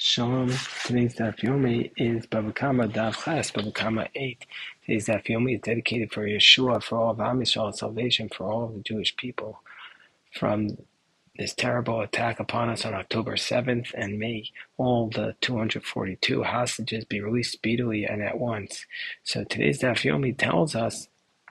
Shalom. Today's Daf Yomi is Bava Kama Daf Ches, Bava Kama 8. Today's Daf Yomi is dedicated for Yeshua, for all of Am Yisrael, salvation for all of the Jewish people from this terrible attack upon us on October 7th, and may all the 242 hostages be released speedily and at once. So today's Daf Yomi tells us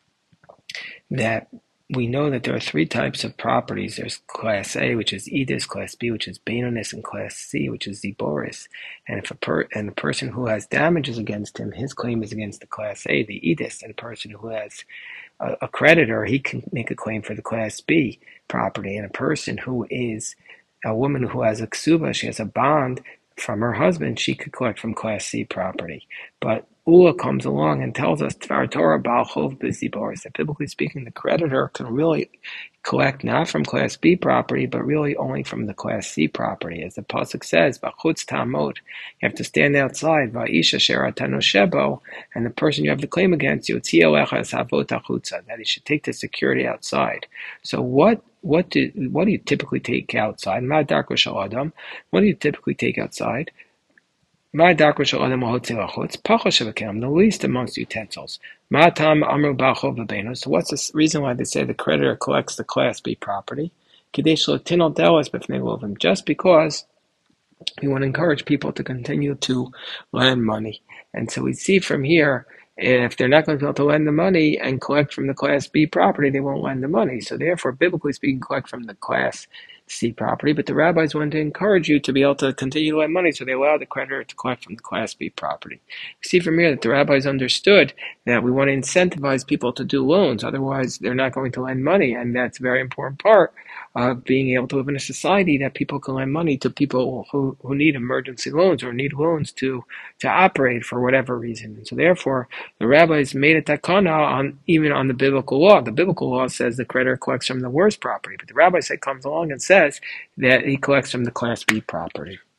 that we know that there are three types of properties. There's Class A, which is Edis, Class B, which is Benonis, and Class C, which is Ziboris. And if the person who has damages against him, his claim is against the Class A, the Edis, and a person who has a creditor, he can make a claim for the Class B property. And a person who is a woman who has a ksuba, she has a bond from her husband, she could collect from Class C property. But Ula comes along and tells us Tvar Torah Baal Chov B'Ziboris, that biblically speaking, the creditor can really collect not from Class B property, but really only from the Class C property. As the pasuk says, B'chutz Tamod, you have to stand outside, Va'isha Sheratano Shebo, and the person you have the claim against, Yotzi Elecha Savot Achutza, that he should take the security outside. So what do you typically take outside? Ma darko shel adam. What do you typically take outside? Ma darko shel adam hotzi lachutz. Pachos shebekelim, the least amongst utensils. Ma tam amru ba'al chov v'benos. So what's the reason why they say the creditor collects the Class B property? Kidei shelo tinol delos b'fnei lovim. Just because we want to encourage people to continue to lend money. And so we see from here, if they're not going to be able to lend the money and collect from the Class B property, they won't lend the money. So therefore, biblically speaking, collect from the Class C property. But the rabbis want to encourage you to be able to continue to lend money, so they allow the creditor to collect from the Class B property. We see from here that the rabbis understood that we want to incentivize people to do loans. Otherwise, they're not going to lend money. And that's a very important part of being able to live in a society, that people can lend money to people who need emergency loans or need loans to operate for whatever reason. And so therefore, the rabbis made a takana even on the biblical law. The biblical law says the creditor collects from the worst property, but the rabbi comes along and says that he collects from the Class B property.